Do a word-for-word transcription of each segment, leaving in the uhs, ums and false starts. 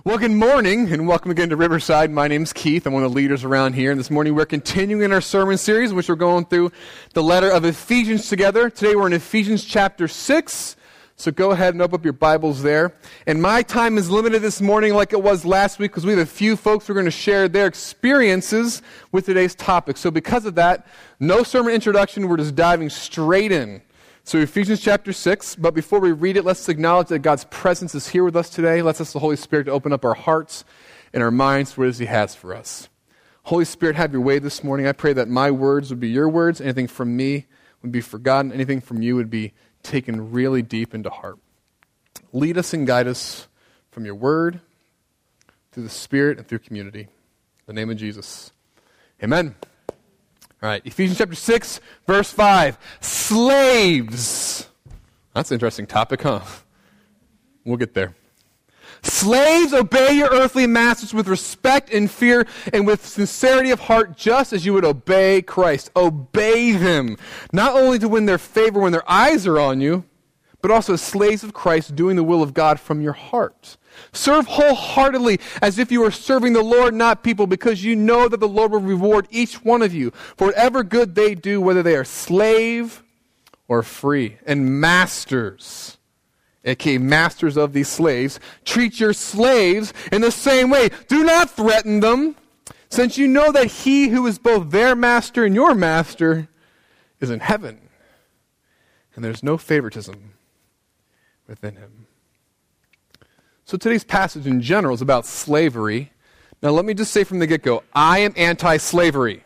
Well, good morning, and welcome again to Riverside. My name's Keith. I'm one of the leaders around here. And this morning we're continuing in our sermon series, in which we're going through the letter of Ephesians together. Today we're in Ephesians chapter six. So go ahead and open up your Bibles there. And my time is limited this morning like it was last week because we have a few folks who are going to share their experiences with today's topic. So because of that, no sermon introduction. We're just diving straight in. So Ephesians chapter six, but before we read it, let's acknowledge that God's presence is here with us today. Let's ask the Holy Spirit to open up our hearts and our minds to what it is He has for us. Holy Spirit, have your way this morning. I pray that my words would be your words. Anything from me would be forgotten. Anything from you would be taken really deep into heart. Lead us and guide us from your word, through the Spirit, and through community. In the name of Jesus. Amen. All right, Ephesians chapter six, verse five. Slaves. That's an interesting topic, huh? We'll get there. Slaves, obey your earthly masters with respect and fear and with sincerity of heart, just as you would obey Christ. Obey them, not only to win their favor when their eyes are on you, but also as slaves of Christ, doing the will of God from your heart. Serve wholeheartedly as if you are serving the Lord, not people, because you know that the Lord will reward each one of you for whatever good they do, whether they are slave or free. And masters, aka masters of these slaves, treat your slaves in the same way. Do not threaten them, since you know that He who is both their master and your master is in heaven, and there's no favoritism within Him. So today's passage in general is about slavery. Now let me just say from the get-go, I am anti-slavery.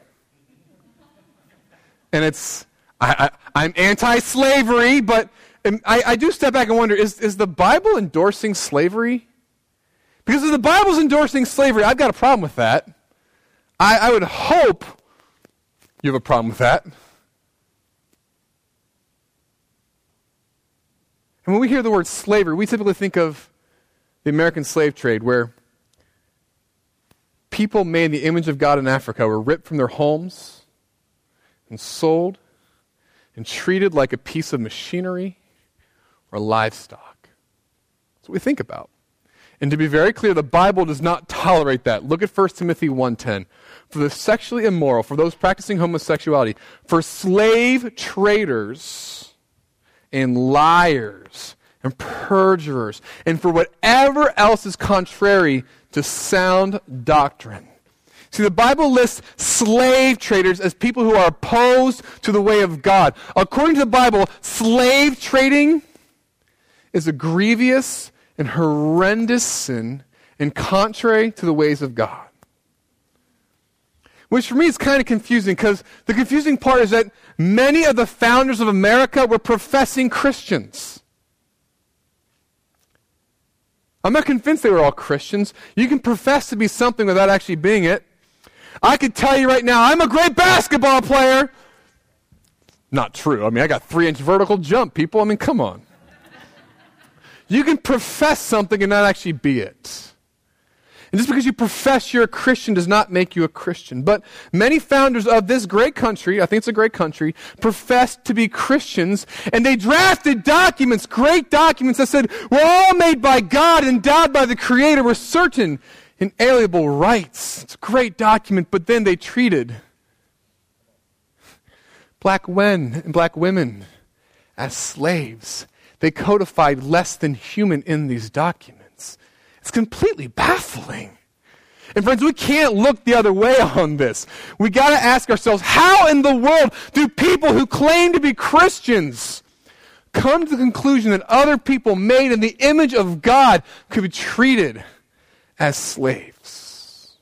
And it's, I, I, I'm anti-slavery, but I, I do step back and wonder, is, is the Bible endorsing slavery? Because if the Bible's endorsing slavery, I've got a problem with that. I, I would hope you have a problem with that. And when we hear the word slavery, we typically think of the American slave trade, where people made in the image of God in Africa were ripped from their homes and sold and treated like a piece of machinery or livestock. That's what we think about. And to be very clear, the Bible does not tolerate that. Look at First Timothy one ten. For the sexually immoral, for those practicing homosexuality, for slave traders and liars and perjurers, and for whatever else is contrary to sound doctrine. See, the Bible lists slave traders as people who are opposed to the way of God. According to the Bible, slave trading is a grievous and horrendous sin and contrary to the ways of God. Which for me is kind of confusing, because the confusing part is that many of the founders of America were professing Christians. I'm not convinced they were all Christians. You can profess to be something without actually being it. I could tell you right now, I'm a great basketball player. Not true. I mean, I got three-inch vertical jump, people. I mean, come on. You can profess something and not actually be it. And just because you profess you're a Christian does not make you a Christian. But many founders of this great country, I think it's a great country, professed to be Christians, and they drafted documents, great documents that said, we're all made by God, endowed by the Creator with certain inalienable rights. It's a great document, but then they treated black men and black women as slaves. They codified less than human in these documents. It's completely baffling. And friends, we can't look the other way on this. We got to ask ourselves, how in the world do people who claim to be Christians come to the conclusion that other people made in the image of God could be treated as slaves?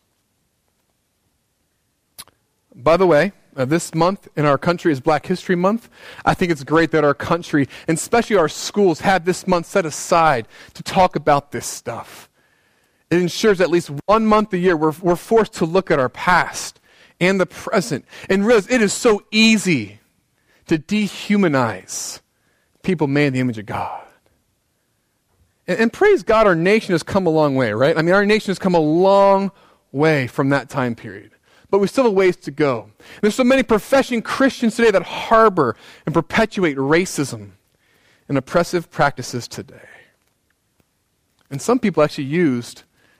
By the way, Uh, this month in our country is Black History Month. I think it's great that our country, and especially our schools, have this month set aside to talk about this stuff. It ensures at least one month a year we're, we're forced to look at our past and the present and realize it is so easy to dehumanize people made in the image of God. And, and praise God, our nation has come a long way, right? I mean, our nation has come a long way from that time period. But we still have a ways to go. And there's so many professing Christians today that harbor and perpetuate racism and oppressive practices today. And some people actually used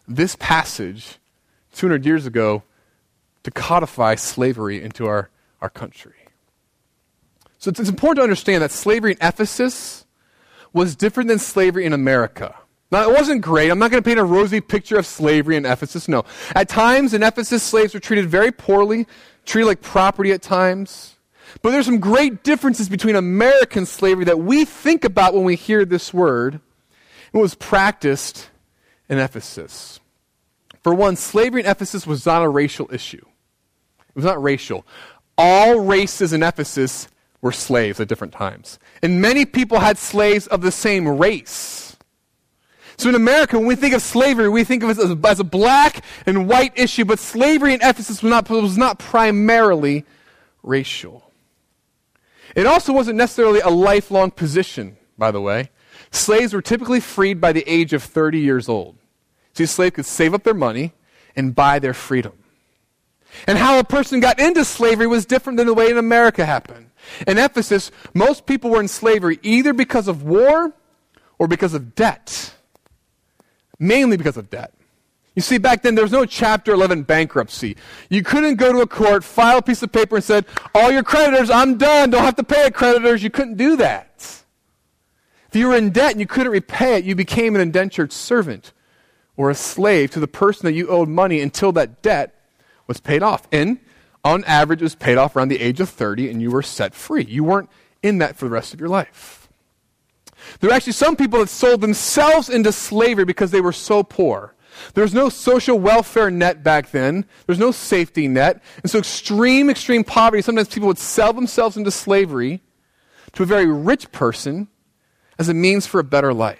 this passage two hundred years ago to codify slavery into our, our country. So it's, it's important to understand that slavery in Ephesus was different than slavery in America. Now, it wasn't great. I'm not going to paint a rosy picture of slavery in Ephesus, no. At times in Ephesus, slaves were treated very poorly, treated like property at times. But there's some great differences between American slavery that we think about when we hear this word and what was practiced in Ephesus. For one, slavery in Ephesus was not a racial issue. It was not racial. All races in Ephesus were slaves at different times. And many people had slaves of the same race. So in America, when we think of slavery, we think of it as a, as a black and white issue, but slavery in Ephesus was not, was not primarily racial. It also wasn't necessarily a lifelong position, by the way. Slaves were typically freed by the age of thirty years old. So a slave could save up their money and buy their freedom. And how a person got into slavery was different than the way in America happened. In Ephesus, most people were in slavery either because of war or because of debt. Mainly because of debt. You see, back then there was no Chapter eleven bankruptcy. You couldn't go to a court, file a piece of paper and said, all your creditors, I'm done, don't have to pay it, creditors. You couldn't do that. If you were in debt and you couldn't repay it, you became an indentured servant or a slave to the person that you owed money until that debt was paid off. And on average, it was paid off around the age of thirty, and you were set free. You weren't in that for the rest of your life. There were actually some people that sold themselves into slavery because they were so poor. There was no social welfare net back then. There was no safety net. And so extreme, extreme poverty, sometimes people would sell themselves into slavery to a very rich person as a means for a better life.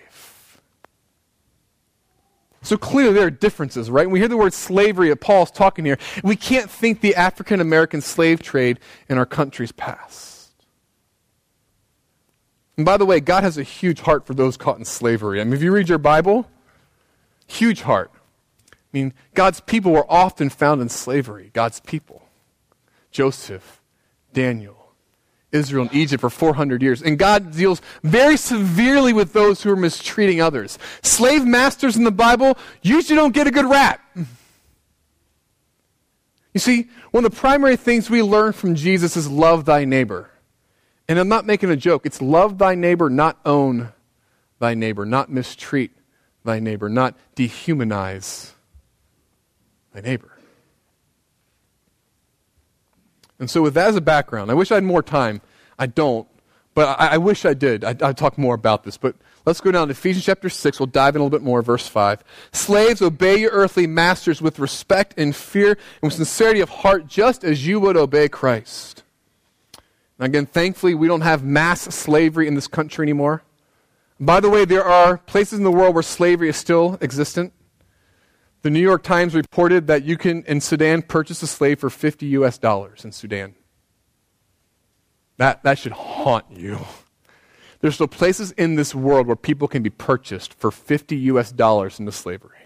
So clearly there are differences, right? When we hear the word slavery that Paul's talking here, we can't think the African-American slave trade in our country's past. And by the way, God has a huge heart for those caught in slavery. I mean, if you read your Bible, huge heart. I mean, God's people were often found in slavery. God's people. Joseph, Daniel, Israel and Egypt for four hundred years. And God deals very severely with those who are mistreating others. Slave masters in the Bible usually don't get a good rap. You see, one of the primary things we learn from Jesus is love thy neighbor. And I'm not making a joke. It's love thy neighbor, not own thy neighbor, not mistreat thy neighbor, not dehumanize thy neighbor. And so with that as a background, I wish I had more time. I don't, but I, I wish I did. I, I'd talk more about this. But let's go down to Ephesians chapter six. We'll dive in a little bit more, verse five. Slaves, obey your earthly masters with respect and fear and with sincerity of heart, just as you would obey Christ. Now again, thankfully, we don't have mass slavery in this country anymore. By the way, there are places in the world where slavery is still existent. The New York Times reported that you can, in Sudan, purchase a slave for fifty U S dollars in Sudan. That, that should haunt you. There's still places in this world where people can be purchased for fifty U S dollars into slavery.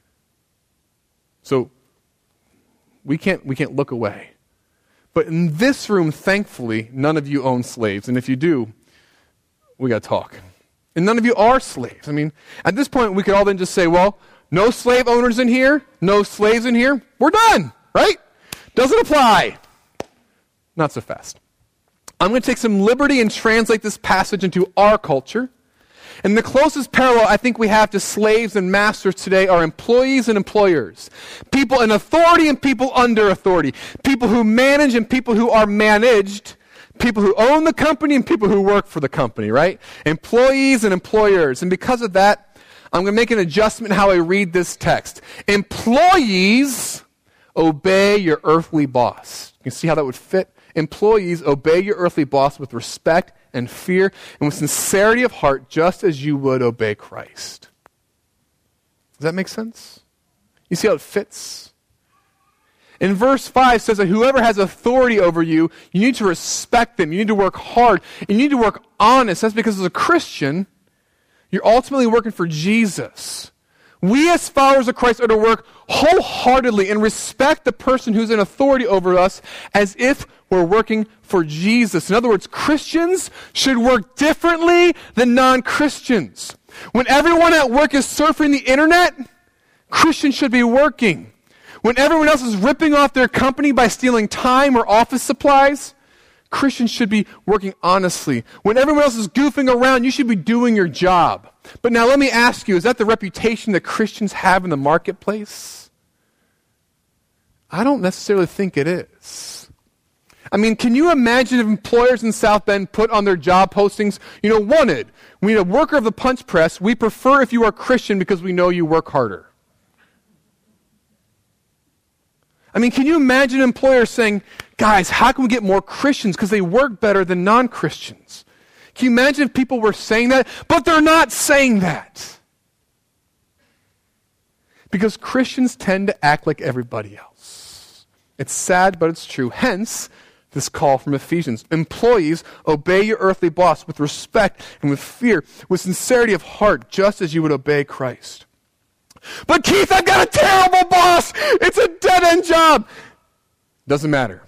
So we can't, we can't look away. But in this room, thankfully, none of you own slaves. And if you do, we got to talk. And none of you are slaves. I mean, at this point, we could all then just say, well, no slave owners in here, no slaves in here, we're done, right? Doesn't apply. Not so fast. I'm going to take some liberty and translate this passage into our culture. And the closest parallel I think we have to slaves and masters today are employees and employers. People in authority and people under authority. People who manage and people who are managed. People who own the company and people who work for the company, right? Employees and employers. And because of that, I'm going to make an adjustment in how I read this text. Employees, obey your earthly boss. You can see how that would fit. Employees, obey your earthly boss with respect and fear and with sincerity of heart, just as you would obey Christ. Does that make sense? You see how it fits? In verse five says that whoever has authority over you, you need to respect them. You need to work hard. You need to work honest. That's because as a Christian, you're ultimately working for Jesus. We as followers of Christ are to work wholeheartedly and respect the person who's in authority over us as if we're working for Jesus. In other words, Christians should work differently than non-Christians. When everyone at work is surfing the internet, Christians should be working. When everyone else is ripping off their company by stealing time or office supplies, Christians should be working honestly. When everyone else is goofing around, you should be doing your job. But now let me ask you, is that the reputation that Christians have in the marketplace? I don't necessarily think it is. I mean, can you imagine if employers in South Bend put on their job postings, you know, wanted, we need a worker of the punch press. We prefer if you are Christian because we know you work harder. I mean, can you imagine employers saying, guys, how can we get more Christians because they work better than non-Christians? Can you imagine if people were saying that? But they're not saying that. Because Christians tend to act like everybody else. It's sad, but it's true. Hence, this call from Ephesians. Employees, obey your earthly boss with respect and with fear, with sincerity of heart, just as you would obey Christ. But Keith, I've got a terrible boss. It's a dead-end job. Doesn't matter.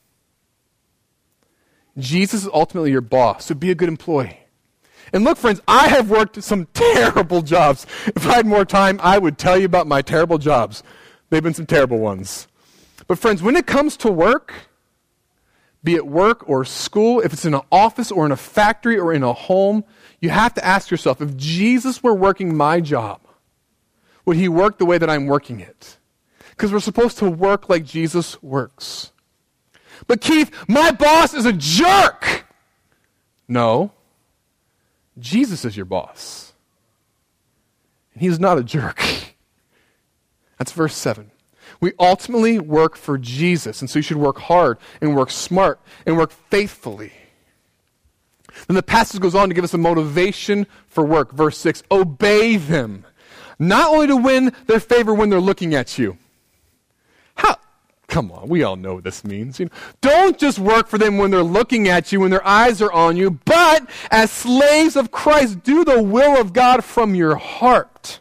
Jesus is ultimately your boss, so be a good employee. And look, friends, I have worked some terrible jobs. If I had more time, I would tell you about my terrible jobs. They've been some terrible ones. But friends, when it comes to work, be it work or school, if it's in an office or in a factory or in a home, you have to ask yourself, if Jesus were working my job, would he work the way that I'm working it? Because we're supposed to work like Jesus works. But Keith, my boss is a jerk. No. Jesus is your boss. And he's not a jerk. That's verse seven. We ultimately work for Jesus, and so you should work hard and work smart and work faithfully. Then the passage goes on to give us a motivation for work. Verse six, obey them. Not only to win their favor when they're looking at you. How? Come on, we all know what this means. You know, don't just work for them when they're looking at you, when their eyes are on you, but as slaves of Christ, do the will of God from your heart.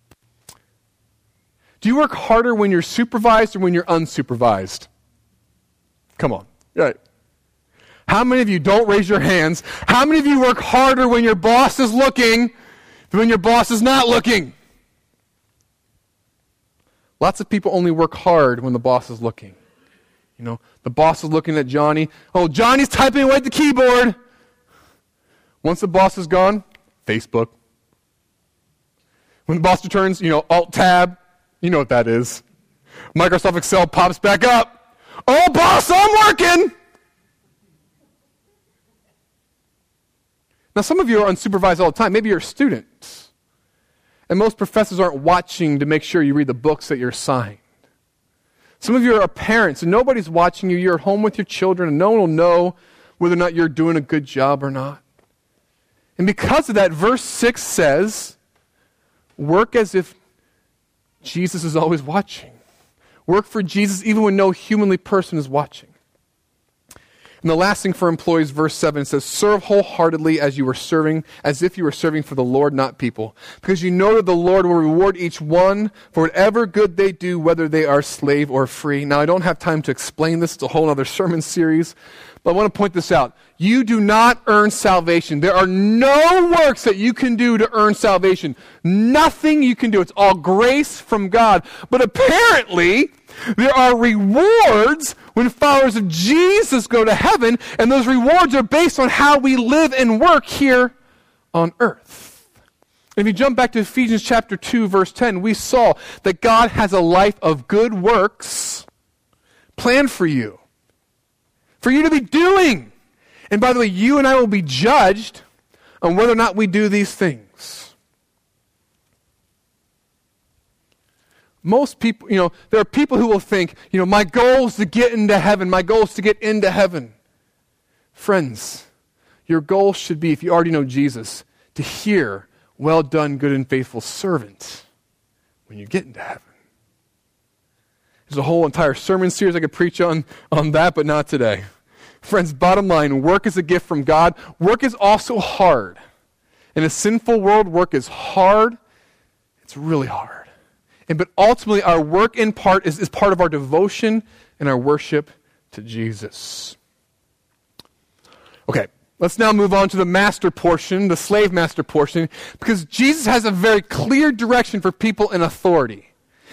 Do you work harder when you're supervised or when you're unsupervised? Come on. Right. How many of you, don't raise your hands, how many of you work harder when your boss is looking than when your boss is not looking? Lots of people only work hard when the boss is looking. You know, the boss is looking at Johnny. Oh, Johnny's typing away at the keyboard. Once the boss is gone, Facebook. When the boss returns, you know, Alt-Tab. You know what that is. Microsoft Excel pops back up. Oh, boss, I'm working. Now, some of you are unsupervised all the time. Maybe you're a student. And most professors aren't watching to make sure you read the books that you're assigned. Some of you are parents, and nobody's watching you. You're at home with your children, and no one will know whether or not you're doing a good job or not. And because of that, verse six says, work as if Jesus is always watching. Work for Jesus even when no humanly person is watching. And the last thing for employees, verse seven says, serve wholeheartedly as you were serving, as if you were serving for the Lord, not people. Because you know that the Lord will reward each one for whatever good they do, whether they are slave or free. Now, I don't have time to explain this. It's a whole other sermon series. But I want to point this out. You do not earn salvation. There are no works that you can do to earn salvation. Nothing you can do. It's all grace from God. But apparently, there are rewards when followers of Jesus go to heaven, and those rewards are based on how we live and work here on earth. If you jump back to Ephesians chapter two, verse ten, we saw that God has a life of good works planned for you, for you to be doing. And by the way, you and I will be judged on whether or not we do these things. Most people, you know, there are people who will think, you know, my goal is to get into heaven. My goal is to get into heaven. Friends, your goal should be, if you already know Jesus, to hear, well done, good and faithful servant, when you get into heaven. There's a whole entire sermon series I could preach on, on that, but not today. Friends, bottom line, work is a gift from God. Work is also hard. In a sinful world, work is hard. It's really hard. And but ultimately, our work in part is, is part of our devotion and our worship to Jesus. Okay, let's now move on to the master portion, the slave master portion, because Jesus has a very clear direction for people in authority.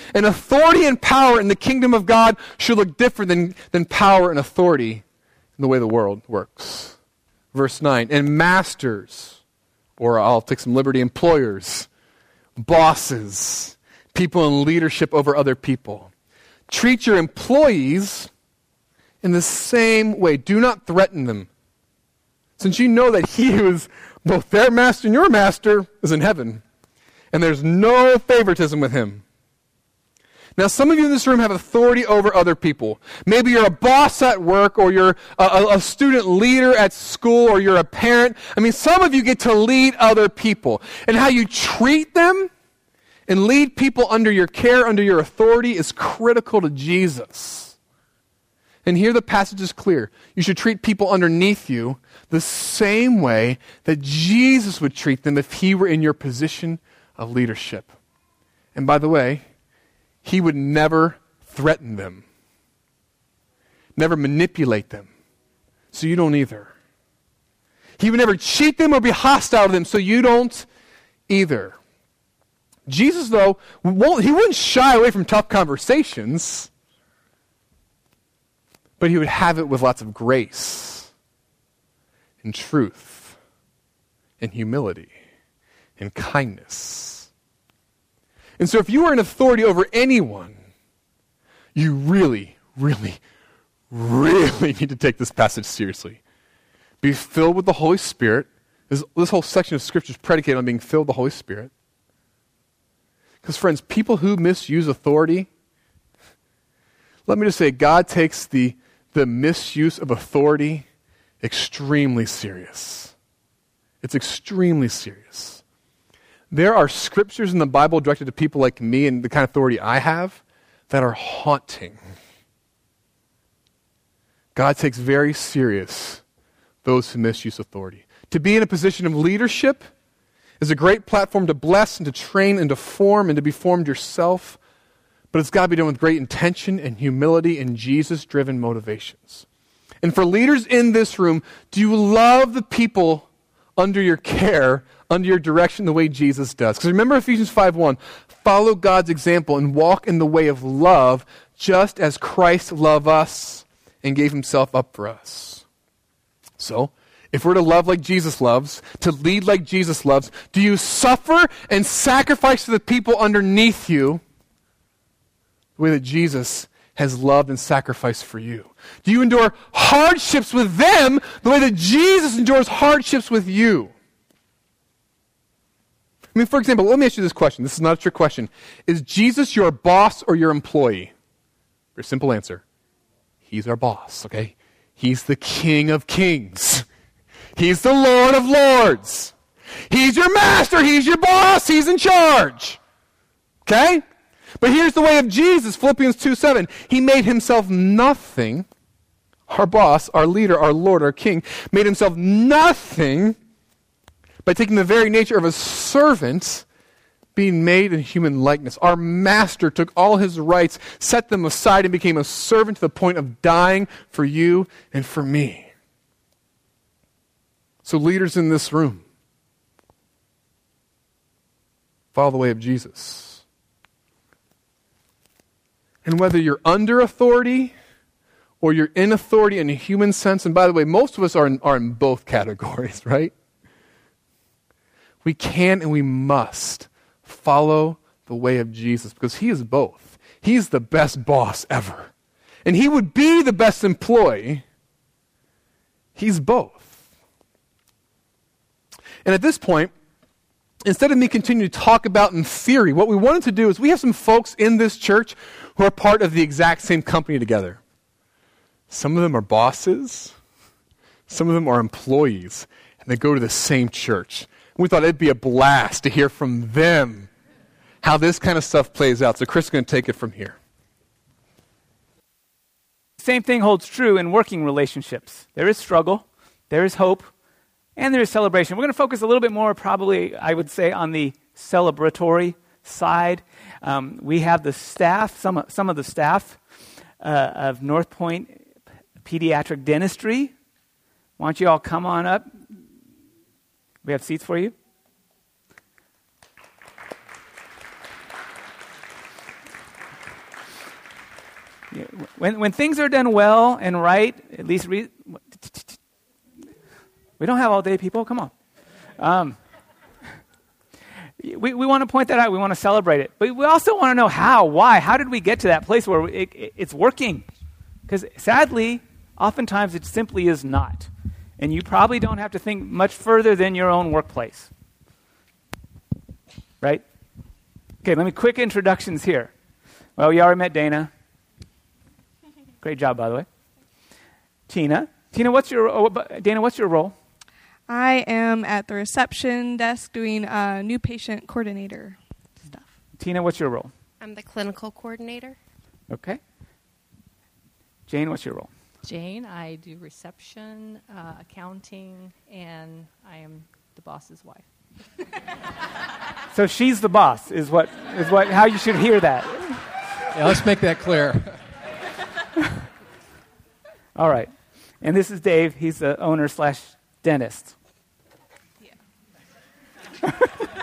And authority and power in the kingdom of God should look different than, than power and authority in the way the world works. Verse nine, and masters, or I'll take some liberty, employers, bosses, people in leadership over other people. Treat your employees in the same way. Do not threaten them. Since you know that he who is both their master and your master is in heaven. And there's no favoritism with him. Now, some of you in this room have authority over other people. Maybe you're a boss at work, or you're a, a, a student leader at school, or you're a parent. I mean, some of you get to lead other people. And how you treat them and lead people under your care, under your authority, is critical to Jesus. And here the passage is clear. You should treat people underneath you the same way that Jesus would treat them if he were in your position of leadership. And by the way, he would never threaten them, never manipulate them, so you don't either. He would never cheat them or be hostile to them, so you don't either. Jesus, though, won't, he wouldn't shy away from tough conversations, but he would have it with lots of grace and truth and humility and kindness. And so if you are in authority over anyone, you really, really, really need to take this passage seriously. Be filled with the Holy Spirit. This, this whole section of Scripture is predicated on being filled with the Holy Spirit. Because friends, people who misuse authority, let me just say, God takes the, the misuse of authority extremely serious. It's extremely serious. There are scriptures in the Bible directed to people like me and the kind of authority I have that are haunting. God takes very serious those who misuse authority. To be in a position of leadership is a great platform to bless and to train and to form and to be formed yourself, but it's got to be done with great intention and humility and Jesus-driven motivations. And for leaders in this room, do you love the people under your care, under your direction, the way Jesus does? Because remember Ephesians five one, follow God's example and walk in the way of love, just as Christ loved us and gave himself up for us. So, if we're to love like Jesus loves, to lead like Jesus loves, do you suffer and sacrifice to the people underneath you the way that Jesus has loved and sacrificed for you? Do you endure hardships with them the way that Jesus endures hardships with you? I mean, for example, let me ask you this question. This is not a trick question. Is Jesus your boss or your employee? Very simple answer. He's our boss, okay? He's the King of Kings. He's the Lord of Lords. He's your master. He's your boss. He's in charge. Okay? But here's the way of Jesus, Philippians two seven. He made himself nothing. Our boss, our leader, our Lord, our King, made himself nothing by taking the very nature of a servant, being made in human likeness. Our master took all his rights, set them aside, and became a servant to the point of dying for you and for me. So leaders in this room, follow the way of Jesus. And whether you're under authority or you're in authority in a human sense, and by the way, most of us are in, are in both categories, right? We can and we must follow the way of Jesus because he is both. He's the best boss ever. And he would be the best employee. He's both. And at this point, instead of me continuing to talk about in theory, what we wanted to do is we have some folks in this church who are part of the exact same company together. Some of them are bosses. Some of them are employees. And they go to the same church. We thought it'd be a blast to hear from them how this kind of stuff plays out. So Chris is going to take it from here. Same thing holds true in working relationships. There is struggle, there is hope, and there is celebration. We're going to focus a little bit more, probably, I would say, on the celebratory side. Um, we have the staff, some, some of the staff uh, of North Point Pediatric Dentistry. Why don't you all come on up? We have seats for you. Yeah, when, when things are done well and right, at least re- we don't have all day, people. Come on. Um, we we want to point that out. We want to celebrate it. But we also want to know how, why. How did we get to that place where it, it, it's working? Because sadly, oftentimes it simply is not. And you probably don't have to think much further than your own workplace. Right? Okay, let me quick introductions here. Well, we already met Dana. Great job, by the way. Tina. Tina, what's your oh, Dana, what's your role? I am at the reception desk doing uh, new patient coordinator stuff. Tina, what's your role? I'm the clinical coordinator. Okay. Jane, what's your role? Jane, I do reception, uh, accounting, and I am the boss's wife. So she's the boss, is what is what how you should hear that. Yeah, let's make that clear. All right. And this is Dave. He's the owner slash dentist. Yeah.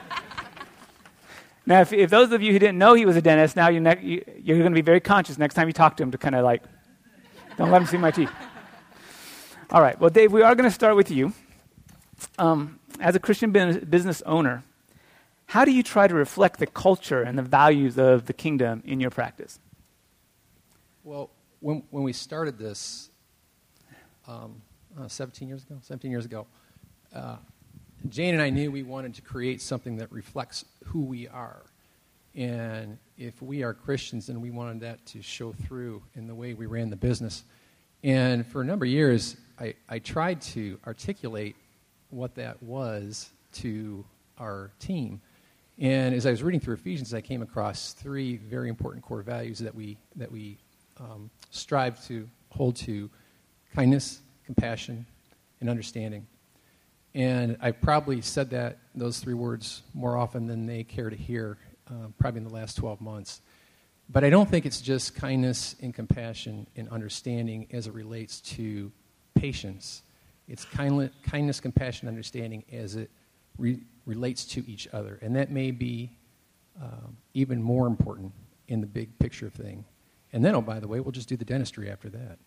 Now, if, if those of you who didn't know he was a dentist, now you're, ne- you, you're going to be very conscious next time you talk to him to kind of like, don't let him see my teeth. All right. Well, Dave, we are going to start with you. Um, as a Christian business owner, how do you try to reflect the culture and the values of the kingdom in your practice? Well, when when we started this um, uh, seventeen years ago, seventeen years ago, uh, Jane and I knew we wanted to create something that reflects who we are. And if we are Christians, then we wanted that to show through in the way we ran the business. And for a number of years, I, I tried to articulate what that was to our team. And as I was reading through Ephesians, I came across three very important core values that we that we um, strive to hold to: kindness, compassion, and understanding. And I've probably said that those three words more often than they care to hear, uh, probably in the last twelve months. But I don't think it's just kindness and compassion and understanding as it relates to patience. It's kindness, kindness, compassion, understanding as it re- relates to each other. And that may be um, even more important in the big picture thing. And then, oh, by the way, we'll just do the dentistry after that.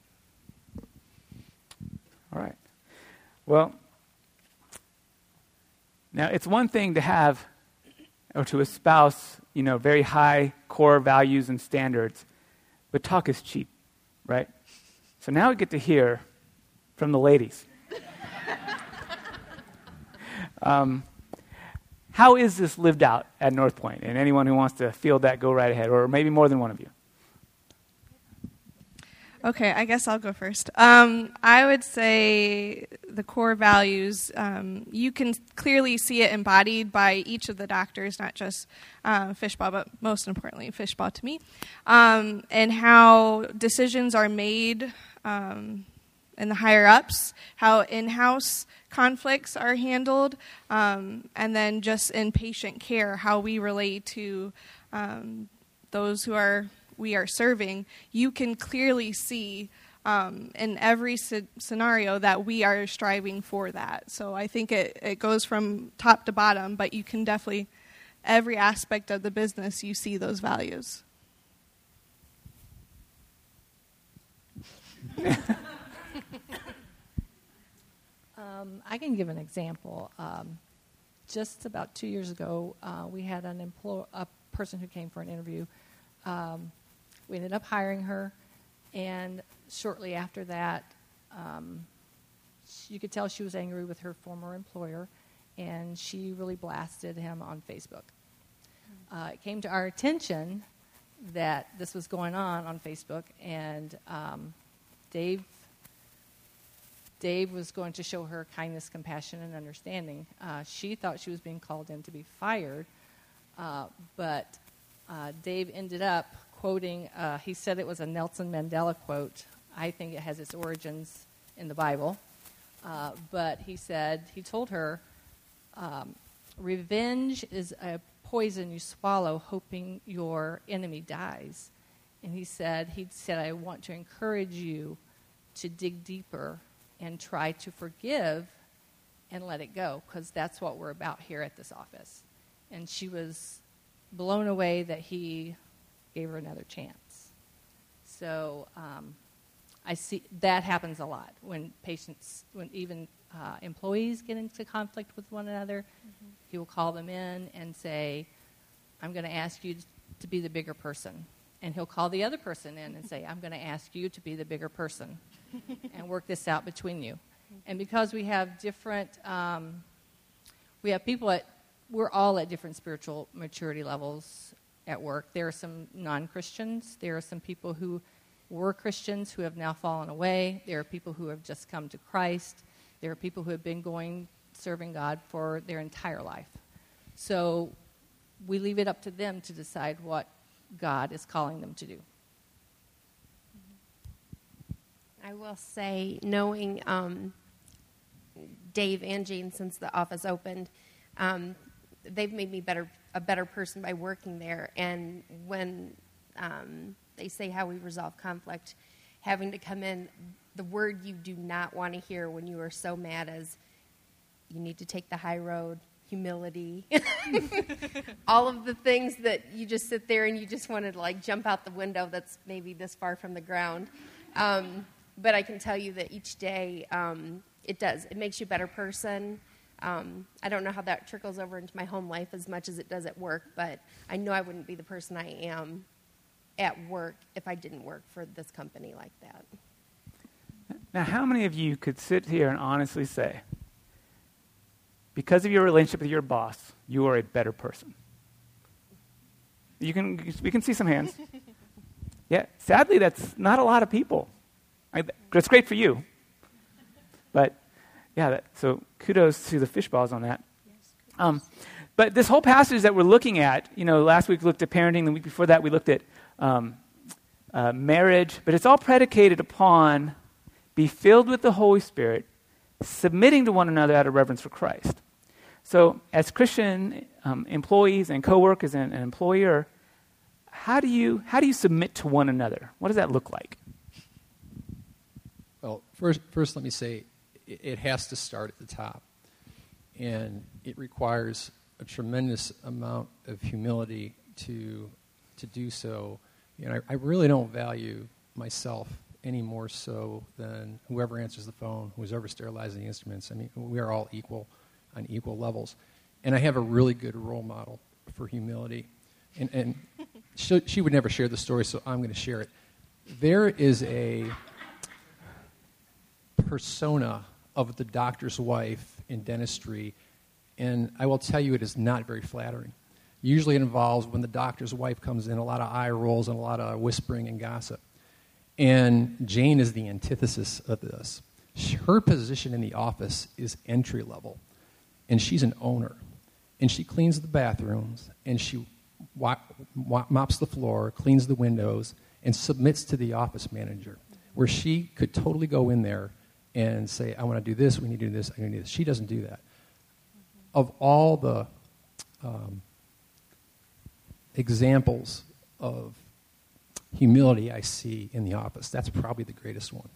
All right. Well, now it's one thing to have or to espouse, you know, very high core values and standards, but talk is cheap, right? So now we get to hear from the ladies. um, how is this lived out at North Point? And anyone who wants to field that, go right ahead, or maybe more than one of you. Okay, I guess I'll go first. Um, I would say the core values, um, you can clearly see it embodied by each of the doctors, not just uh, Fishbaugh, but most importantly, Fishbaugh to me, um, and how decisions are made um, in the higher-ups, how in-house conflicts are handled, um, and then just in patient care, how we relate to um, those who are we are serving. You can clearly see um, in every c- scenario that we are striving for that. So I think it, it goes from top to bottom, but you can definitely, every aspect of the business, you see those values. um, I can give an example. Um, just about two years ago, uh, we had an employ- a person who came for an interview. Um, We ended up hiring her, and shortly after that, um, you could tell she was angry with her former employer, and she really blasted him on Facebook. Uh, it came to our attention that this was going on on Facebook, and um, Dave, Dave was going to show her kindness, compassion, and understanding. Uh, she thought she was being called in to be fired, uh, but uh, Dave ended up quoting, uh, he said it was a Nelson Mandela quote. I think it has its origins in the Bible. Uh, but he said, he told her, um, revenge is a poison you swallow hoping your enemy dies. And he said, he said, I want to encourage you to dig deeper and try to forgive and let it go, because that's what we're about here at this office. And she was blown away that he gave her another chance. so um, I see that happens a lot when patients, when even uh, employees get into conflict with one another. Mm-hmm. He will call them in and say, I'm going to ask you to be the bigger person. And he'll call the other person in and say, I'm going to ask you to be the bigger person and work this out between you. And because we have different, um, we have people at, we're all at different spiritual maturity levels at work. There are some non-Christians. There are some people who were Christians who have now fallen away. There are people who have just come to Christ. There are people who have been going, serving God for their entire life. So we leave it up to them to decide what God is calling them to do. I will say, knowing um, Dave and Jane since the office opened, um, they've made me better a better person by working there. And when um, they say how we resolve conflict, having to come in, the word you do not want to hear when you are so mad is, you need to take the high road. Humility, all of the things that you just sit there and you just want to like jump out the window that's maybe this far from the ground. Um, but I can tell you that each day um, it does. It makes you a better person. Um, I don't know how that trickles over into my home life as much as it does at work, but I know I wouldn't be the person I am at work if I didn't work for this company like that. Now, how many of you could sit here and honestly say, because of your relationship with your boss, you are a better person? You can, we can see some hands. Yeah, sadly, that's not a lot of people. I, that's great for you. But, yeah, that, so kudos to the Fishballs on that. Um, but this whole passage that we're looking at, you know, last week we looked at parenting, the week before that we looked at um, uh, marriage, but it's all predicated upon be filled with the Holy Spirit, submitting to one another out of reverence for Christ. So as Christian um, employees and coworkers and an employer, how do you how do you submit to one another? What does that look like? Well, first, first let me say it, it has to start at the top. And it requires a tremendous amount of humility to to do so. You know, I, I really don't value myself any more so than whoever answers the phone, who's ever sterilizing the instruments. I mean, we are all equal on equal levels. And I have a really good role model for humility. And, and she, she would never share the story, so I'm going to share it. There is a persona of the doctor's wife in dentistry, and I will tell you it is not very flattering. Usually it involves, when the doctor's wife comes in, a lot of eye rolls and a lot of whispering and gossip. And Jane is the antithesis of this. Her position in the office is entry level, and she's an owner. And she cleans the bathrooms, and she wa- wa- mops the floor, cleans the windows, and submits to the office manager, where she could totally go in there and say, I want to do this, we need to do this, I need to do this. She doesn't do that. Of all the um, examples of humility I see in the office, that's probably the greatest one.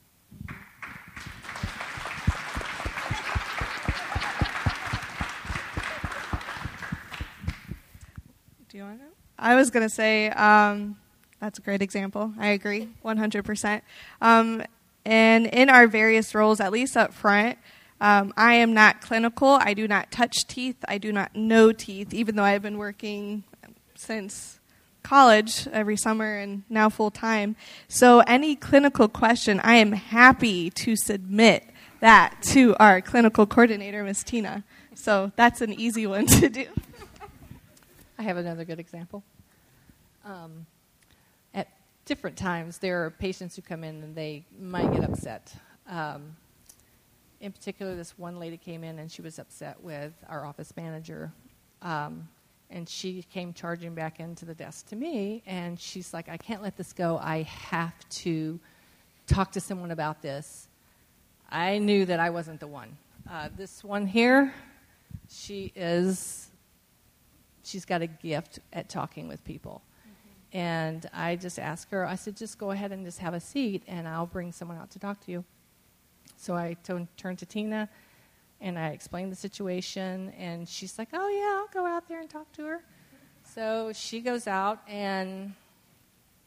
Do you want to know? I was going to say um, that's a great example. I agree, one hundred percent. Um, and in our various roles, at least up front, um, I am not clinical. I do not touch teeth. I do not know teeth, even though I've been working since college every summer and now full time. So any clinical question, I am happy to submit that to our clinical coordinator, Miz Tina. So that's an easy one to do. I have another good example. Um, at different times, there are patients who come in and they might get upset. Um, in particular, this one lady came in and she was upset with our office manager. Um, and she came charging back into the desk to me, and she's like, I can't let this go. I have to talk to someone about this. I knew that I wasn't the one. Uh, this one here, she is... she's got a gift at talking with people. Mm-hmm. And I just asked her, I said, just go ahead and just have a seat, and I'll bring someone out to talk to you. So I t- turned to Tina, and I explained the situation, and she's like, oh, yeah, I'll go out there and talk to her. So she goes out, and the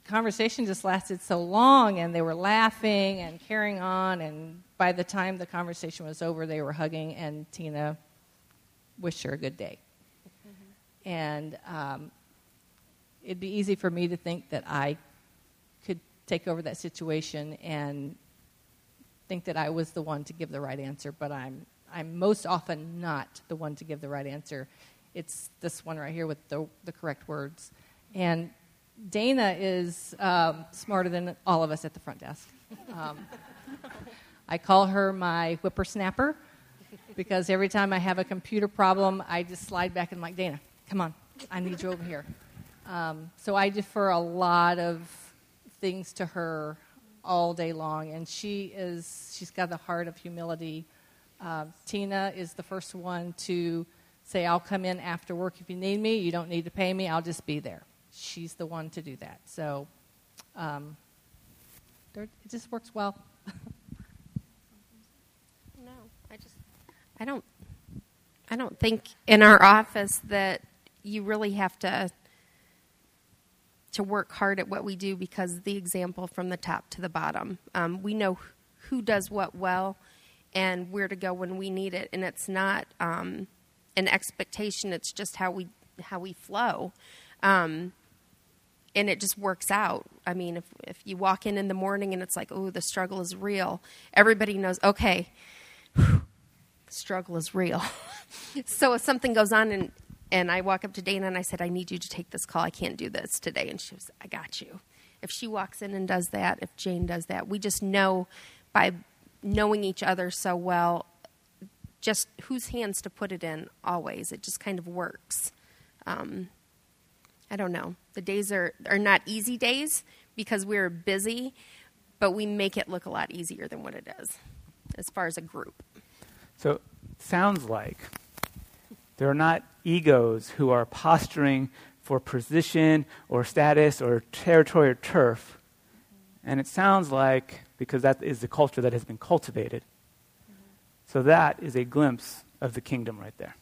conversation just lasted so long, and they were laughing and carrying on, and by the time the conversation was over, they were hugging, and Tina wished her a good day. Mm-hmm. And um, it'd be easy for me to think that I could take over that situation and think that I was the one to give the right answer, but I'm I'm most often not the one to give the right answer. It's this one right here with the, the correct words. And Dana is um, smarter than all of us at the front desk. Um, I call her my whippersnapper because every time I have a computer problem, I just slide back and I'm like, Dana, come on, I need you over here. Um, so I defer a lot of things to her all day long, and she is, she's got the heart of humility. Uh, Tina is the first one to say, I'll come in after work if you need me. You don't need to pay me. I'll just be there. She's the one to do that. So um, it just works well. No, I just, I don't, I don't think in our office that you really have to to work hard at what we do because the example from the top to the bottom. Um, we know who does what well and where to go when we need it, and it's not um, an expectation. It's just how we how we flow. Um, And it just works out. I mean, if if you walk in in the morning and it's like, oh, the struggle is real, everybody knows, okay, whew, the struggle is real. So if something goes on and, and I walk up to Dana and I said, I need you to take this call. I can't do this today. And she was, I got you. If she walks in and does that, if Jane does that, we just know by knowing each other so well, just whose hands to put it in always. It just kind of works. Um I don't know. The days are, are not easy days because we're busy, but we make it look a lot easier than what it is as far as a group. So it sounds like there are not egos who are posturing for position or status or territory or turf. And it sounds like, because that is the culture that has been cultivated. So that is a glimpse of the kingdom right there.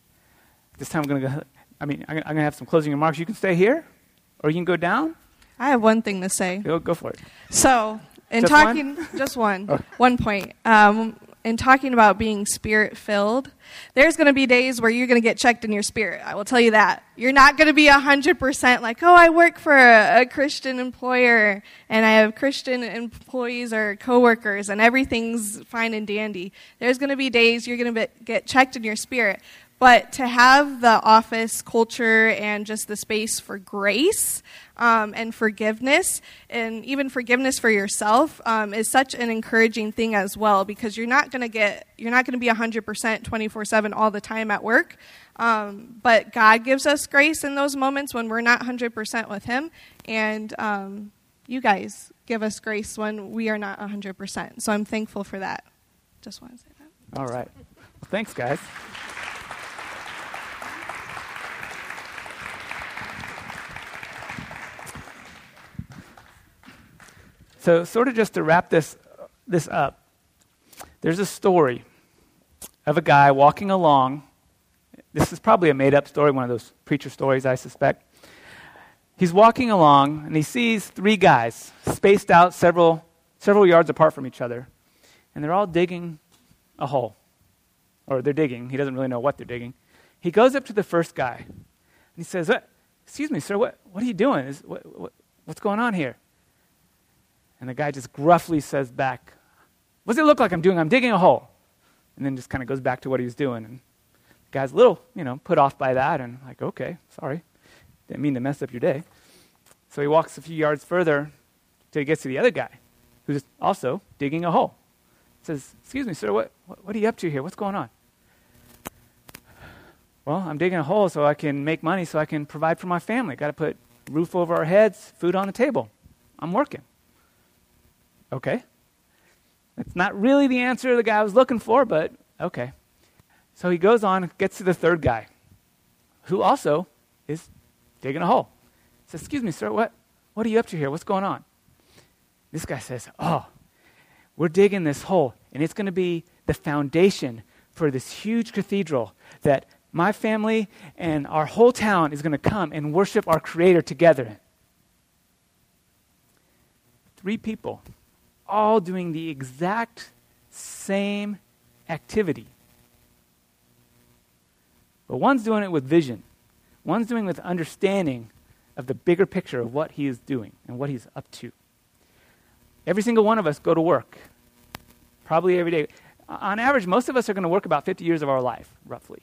This time I'm going to go... I mean, I'm going to have some closing remarks. You can stay here, or you can go down. I have one thing to say. Go, go for it. So, in Just talking, one? just one, Oh. one point. Um, in talking about being spirit-filled, there's going to be days where you're going to get checked in your spirit. I will tell you that. You're not going to be one hundred percent like, oh, I work for a, a Christian employer, and I have Christian employees or coworkers, and everything's fine and dandy. There's going to be days you're going to get checked in your spirit. But to have the office culture and just the space for grace um, and forgiveness, and even forgiveness for yourself, um, is such an encouraging thing as well. Because you're not going to get, you're not going to be one hundred percent twenty-four seven all the time at work. Um, but God gives us grace in those moments when we're not one hundred percent with Him, and um, you guys give us grace when we are not one hundred percent. So I'm thankful for that. Just want to say that. All right. Well, thanks, guys. So sort of just to wrap this this up, there's a story of a guy walking along. This is probably a made-up story, one of those preacher stories, I suspect. He's walking along, and he sees three guys spaced out several several yards apart from each other, and they're all digging a hole. Or they're digging. He doesn't really know what they're digging. He goes up to the first guy, and he says, excuse me, sir, what, what are you doing? Is, what, what, what's going on here? And the guy just gruffly says back, what does it look like I'm doing? I'm digging a hole. And then just kind of goes back to what he was doing. And the guy's a little, you know, put off by that and like, okay, sorry. Didn't mean to mess up your day. So he walks a few yards further till he gets to the other guy who's also digging a hole. He says, excuse me, sir, what, what, what are you up to here? What's going on? Well, I'm digging a hole so I can make money so I can provide for my family. Got to put roof over our heads, food on the table. I'm working. Okay. That's not really the answer the guy was looking for, but okay. So he goes on and gets to the third guy, who also is digging a hole. He says, excuse me, sir, what, what are you up to here? What's going on? This guy says, oh, we're digging this hole, and it's going to be the foundation for this huge cathedral that my family and our whole town is going to come and worship our Creator together in. three people all doing the exact same activity. But one's doing it with vision. One's doing it with understanding of the bigger picture of what he is doing and what he's up to. Every single one of us go to work, probably every day. On average, most of us are going to work about fifty years of our life, roughly.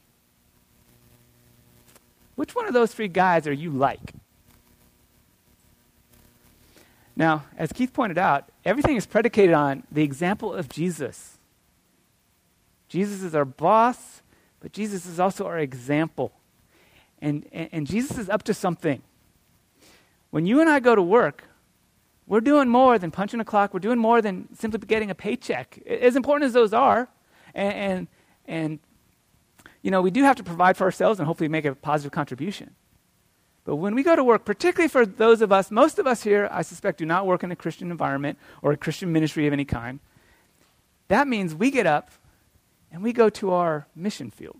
Which one of those three guys are you like? Now, as Keith pointed out, everything is predicated on the example of Jesus. Jesus is our boss, but Jesus is also our example. And, and, and Jesus is up to something. When you and I go to work, we're doing more than punching a clock. We're doing more than simply getting a paycheck. As important as those are, and, and, and you know, we do have to provide for ourselves and hopefully make a positive contribution. But when we go to work, particularly for those of us, most of us here, I suspect, do not work in a Christian environment or a Christian ministry of any kind. That means we get up and we go to our mission field.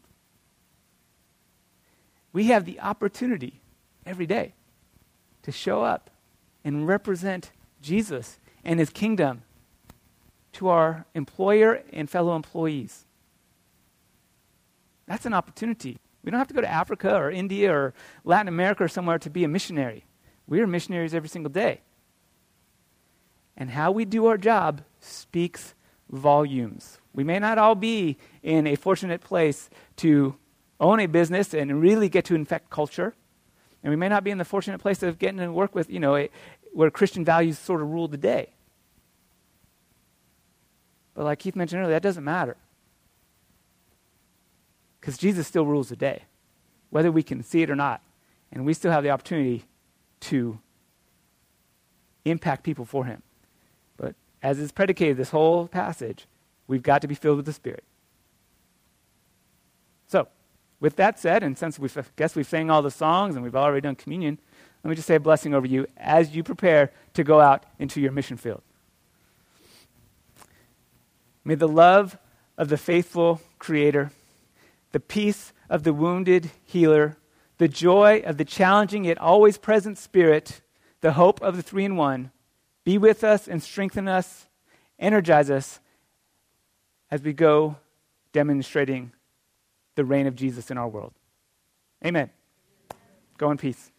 We have the opportunity every day to show up and represent Jesus and his kingdom to our employer and fellow employees. That's an opportunity. We don't have to go to Africa or India or Latin America or somewhere to be a missionary. We are missionaries every single day. And how we do our job speaks volumes. We may not all be in a fortunate place to own a business and really get to infect culture. And we may not be in the fortunate place of getting to work with, you know, a, where Christian values sort of rule the day. But like Keith mentioned earlier, that doesn't matter. Because Jesus still rules the day, whether we can see it or not. And we still have the opportunity to impact people for him. But as is predicated this whole passage, we've got to be filled with the Spirit. So, with that said, and since we guess we've sang all the songs and we've already done communion, let me just say a blessing over you as you prepare to go out into your mission field. May the love of the faithful Creator, the peace of the wounded healer, the joy of the challenging yet always present Spirit, the hope of the three-in-one, be with us and strengthen us, energize us as we go demonstrating the reign of Jesus in our world. Amen. Go in peace.